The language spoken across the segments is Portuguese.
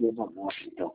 mesma moto, então.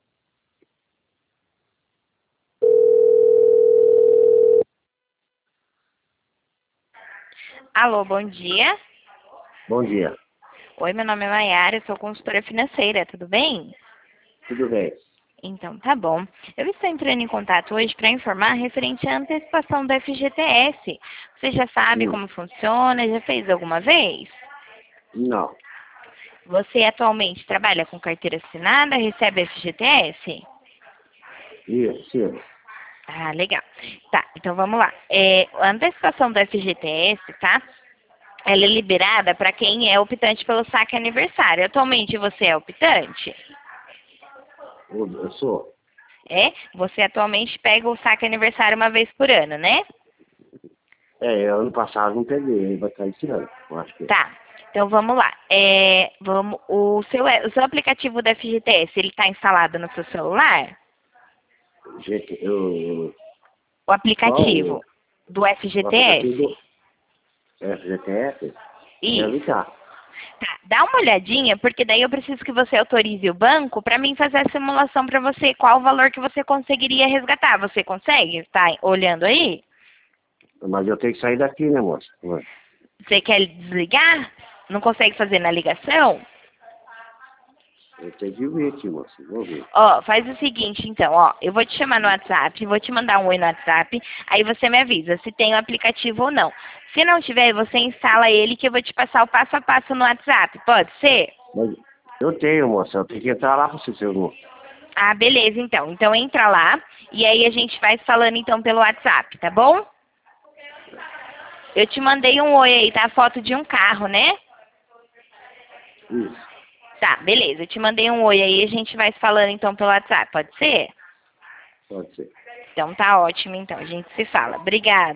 Alô, bom dia. Bom dia. Oi, meu nome é Mayara, eu sou consultora financeira, tudo bem? Tudo bem? Então, tá bom. Eu estou entrando em contato hoje para informar referente à antecipação do FGTS. Você já sabe como funciona? Já fez alguma vez? Não. Você atualmente trabalha com carteira assinada, recebe FGTS? Isso. Ah, legal. Tá, então vamos lá. A antecipação do FGTS, tá? Ela é liberada para quem é optante pelo saque aniversário. Atualmente você é optante? Eu sou. Você atualmente pega o saque aniversário uma vez por ano, né? Ano passado não peguei, vai estar esse ano, eu acho que. Tá. Então vamos lá. O seu aplicativo da FGTS, ele está instalado no seu celular? Gente, O qual aplicativo do o aplicativo FGTS? do FGTS? Deve Isso. estar. Tá. Dá uma olhadinha, porque daí eu preciso que você autorize o banco para mim fazer a simulação para você. Qual o valor que você conseguiria resgatar? Você consegue? Tá olhando aí? Mas eu tenho que sair daqui, né, moça? Ué, Você quer desligar? Não consegue fazer na ligação? eu tenho que ver aqui, moça. Vou ver. Ó, faz o seguinte, então, ó, eu vou te chamar no WhatsApp, vou te mandar um oi no WhatsApp, aí você me avisa se tem o aplicativo ou não. Se não tiver, você instala ele que eu vou te passar o passo a passo no WhatsApp, pode ser? Mas eu tenho, moça. Eu tenho que entrar lá para você ser o. Ah, beleza, então. Então entra lá e aí a gente vai falando então pelo WhatsApp, tá bom? Eu te mandei um oi aí, tá? A foto de um carro, né? Isso, Tá, beleza. Eu te mandei um oi aí, a gente vai falando então pelo WhatsApp, pode ser? pode ser. Então tá ótimo, então. A gente se fala. Obrigada.